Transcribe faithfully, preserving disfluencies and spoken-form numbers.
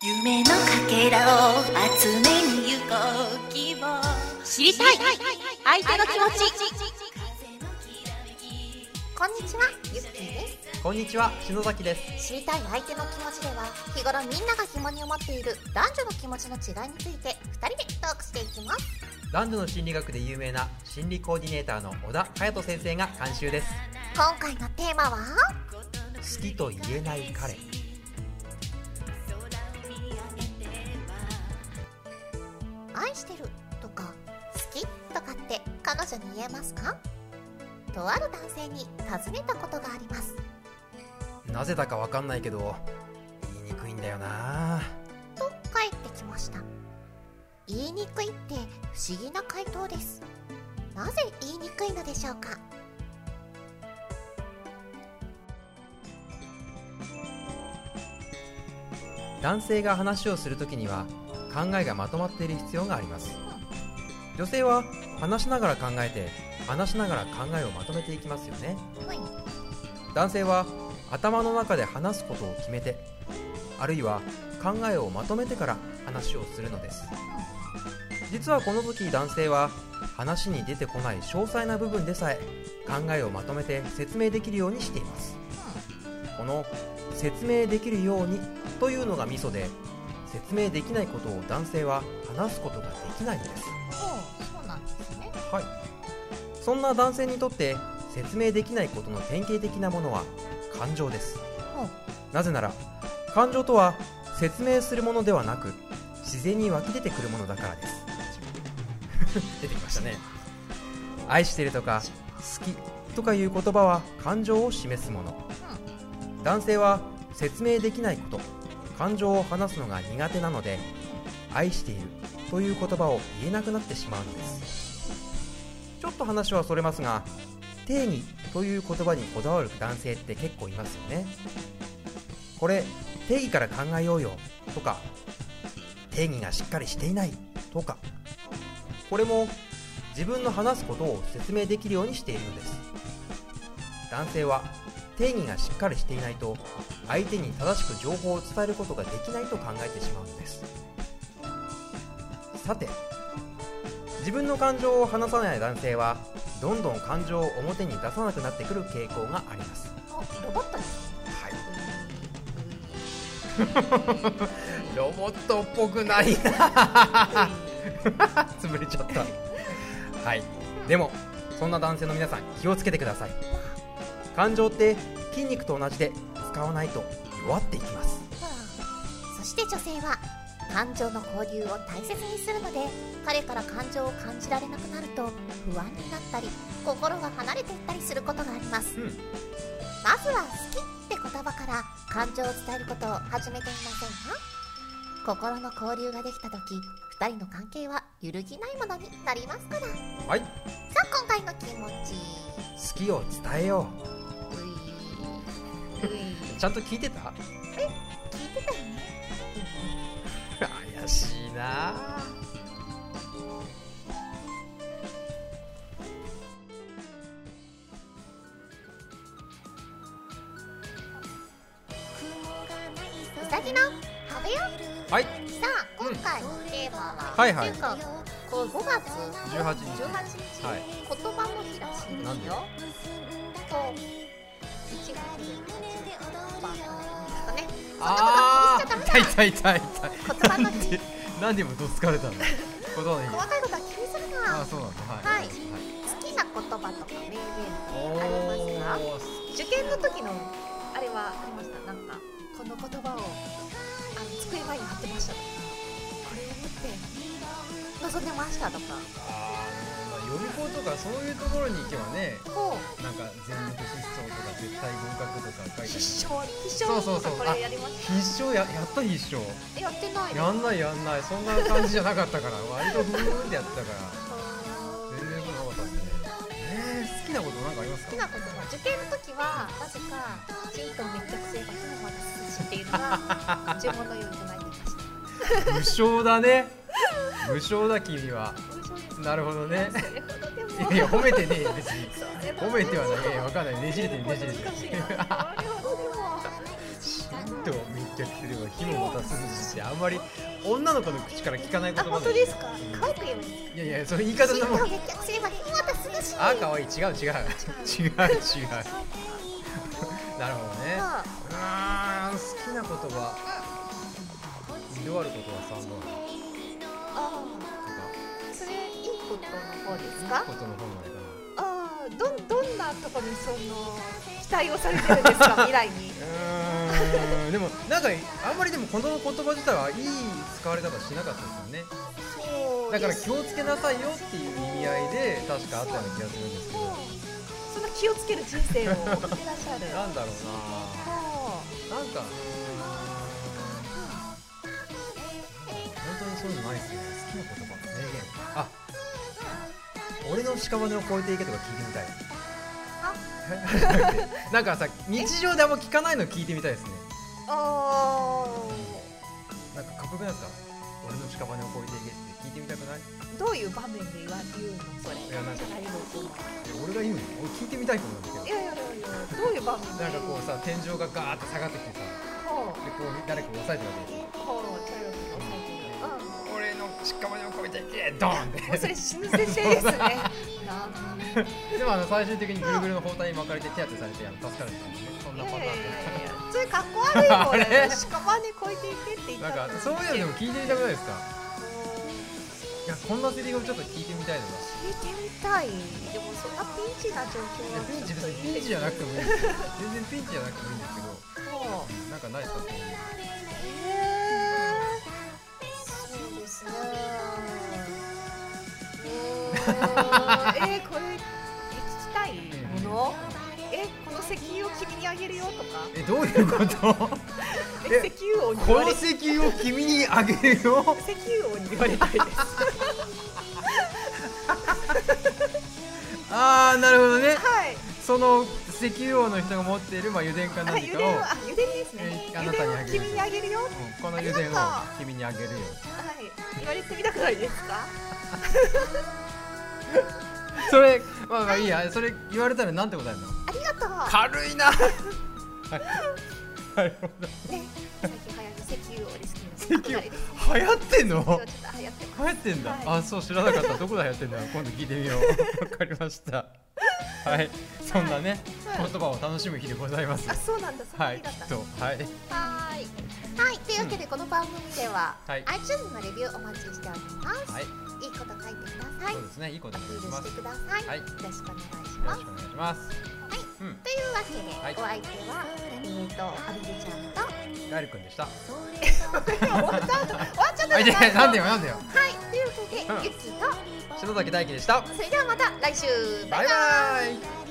夢のかけらを集めに行こう希望知りたい相手の気持ち。 こんにちは、ゆっきーです。 こんにちは、篠崎です。 知りたい相手の気持ちでは、日頃みんなが疑問に思っている男女の気持ちの違いについてふたりでトークしていきます。 男女の心理学で有名な心理コーディネーターの小田隼人先生が監修です。 今回のテーマは好きと言えない彼。 愛してるとか好きとかって彼女に言えますか？とある男性に尋ねたことがあります。 なぜだかわかんないけど言いにくいんだよなと返ってきました。言いにくいって不思議な回答です。なぜ言いにくいのでしょうか？ 男性が話をするときには考えがまとまっている必要があります。女性は話しながら考えて話しながら考えをまとめていきますよね。 はい、 男性は頭の中で話すことを決めて、あるいは考えをまとめてから話をするのです。実はこの時男性は話に出てこない詳細な部分でさえ考えをまとめて説明できるようにしています。この説明できるようにというのがミソで、説明できないことを男性は話すことができないのです。 そうなんですね。 はい。そんな男性にとって説明できないことの典型的なものは感情です。なぜなら感情とは説明するものではなく自然に湧き出てくるものだからです出てきましたね。愛してるとか好きとかいう言葉は感情を示すもの。男性は説明できないこと、感情を話すのが苦手なので、愛しているという言葉を言えなくなってしまうのです。ちょっと話はそれますが、定義という言葉にこだわる男性って結構いますよね。これ定義から考えようよとか、定義がしっかりしていないとか、これも自分の話すことを説明できるようにしているのです。男性は定義がしっかりしていないと相手に正しく情報を伝えることができないと考えてしまうのです。さて、自分の感情を話さない男性はどんどん感情を表に出さなくなってくる傾向があります。 ロボットです。 はいロボットっぽくないな潰れちゃった。はい、でもそんな男性の皆さん気をつけてください。感情って筋肉と同じで使わないと弱っていきます。 そして女性は感情の交流を大切にするので、彼から感情を感じられなくなると不安になったり心が離れていったりすることがあります、うん、まずは好きって言葉から感情を伝えることを始めてみませんか？心の交流ができた時、ふたりの関係は揺るぎないものになりますから。 はい。 さあ、今回の気持ち、 好きを伝えよう。 ういちゃんと聞いてた？ え、聞いてたよね怪しいな。 うさぎの壁よ。 はい。 さあ、今回のテーマは、 はいはい、 っていうかこうごがつじゅうはちにち、 じゅうはちにち、 はい、 言葉の日らしいですよ。 なんで？ といちがつじゅうはちにち言葉の日ですかね。 あそんなことは気にしちゃダメだ。 痛い痛い痛い言葉の日なんでもどつかれたの？言葉の日。 細かいことは気にするな。 あ、そうなんだ。 はい、はい、好きな言葉とか名言ありますか？受験の時のあれはありました。なんかこの言葉をあの机前に貼ってましたとか、これを持って臨んでましたとか。 あー、予備校とかそういうところに行けばね、 ほう、 なんか全力疾走とか絶対合格とか書いてある。 必勝必勝とかこれやりました。 必勝ややった必勝。 え、やってないの？ やんないやんない、そんな感じじゃなかったから割とふーんってやってたから全然なかったですね。えー、好きなことなんかありますか？ 好きなことは受験の時はなぜかチンと密着すれば火のまだ涼しっていうのが呪文のように唱えてました無償だね無償だ君は。なるほどね。いや褒めてねえよ別に。褒めてはない。いやわかんない。ねじれてるねじれてる。チンと密却すれば火もまた涼しってあんまり女の子の口から聞かない言葉本当ですか。可愛く言えばいい。 いやいや、その言い方のもん。 火を滅却すれば火また涼しい。 あ、可愛い。違う違う違う違う違う。なるほどね。あー、好きな言葉。二度あることは三度ある。 ああ、それいいことの方ですか。 いいことの方までかな。 ああ、どどんなところにその期待をされてるんですか、未来に。 うーん、でもなんかあんまりでもこの言葉自体はいい使われ方しなかったですよね。 そうだから気をつけなさいよっていう意味合いで確かあったような気がするんですけど。 その気をつける人生を送ってらっしゃる。 なんだろうな。なんか本当にそういうのないですね。好きな言葉、名言。あ、俺の屍を越えていけとか聞いてみたい。なんかさ、日常であんま聞かないの聞いてみたいですね。 あなんかかっこよくないですか。俺の屍を越えていけって聞いてみたくない？ ー、どういう場面で言わ言うのそれ。 いや、なんか何事も俺が言うの？俺聞いてみたいと思うんですけど。 いやいやいやいや、どういう場面でなんかこうさ、天井がガーって下がってきてさ、 ほうでこう誰かを押さえてるわけですよ。 ほう、チャイルドが押さえてる。 俺の屍を越えていけドーンって。 もうそれ死ぬ設定ですね。なんでもあの最終的にぐるぐるの包帯に巻かれて手当てされてあの助かるっていうね、そんなパターンで。 いやいやいやいや、それかっこ悪いもんね。 あれ屍越えていけって言ったなんかそういうのでも聞いてみたくないですか。いや、こんなセリフをちょっと聞いてみたいのが。 聞いてみたい。でもそんなピンチな状況はピンチ別にピンチじゃなくてもいいんですよ。全然ピンチじゃなくてもいいんですけど、 もうなんかないですかそういうの。 へー、そうですね。うーんえー、これ聞きたいもの？え、この石油を君にあげるよとか？ え、どういうこと？ え、石油王にこの言われ石油を君にあげるよ。 石油王に言われたいです。 あー、なるほどね。 はい。 その石油王の人が持っているまあ油田かあ、 何かを、 油田を、あ、油田ですね。 えあな油田をたにあげる君にあげるよ。 うん、この油田を君にあげるよ。 はい。言われてみたくないですか？ それまあまあいいや。それ言われたらなんて答えるの？ ありがとう。 軽いな。はいなるほど。 ね、最近流行る石油王ですけど。 石油流行ってんの？ ちょっと流行ってます。 流行ってんだ、 はいあ、そう、知らなかった。どこで流行ってんだろう。今度聞いてみよう。わかりました。はい、そんなね、 はい言葉を楽しむ日でございます。 あ、そうなんだ。そんなはい、 日だった。 きっと、はい、 はーい。はい、というわけでこの番組では、 はい iTunes のレビューお待ちしております。 はい、 いいこと書いてください。 そうですね、いいことアピールにします。よしてください。 はいよろしくお願いします。 ろしくお願いします。 はい、 うん、 というわけで、 はいお相手はえーとアビルちゃんとガエルくんでした。 終わっちゃった終わっちゃったあ、いじゃないや、なんでよ、なんでよ。 はい、というわけで、 うんゆきと篠崎大輝でした。 それではまた来週バイババイイ。 バイ。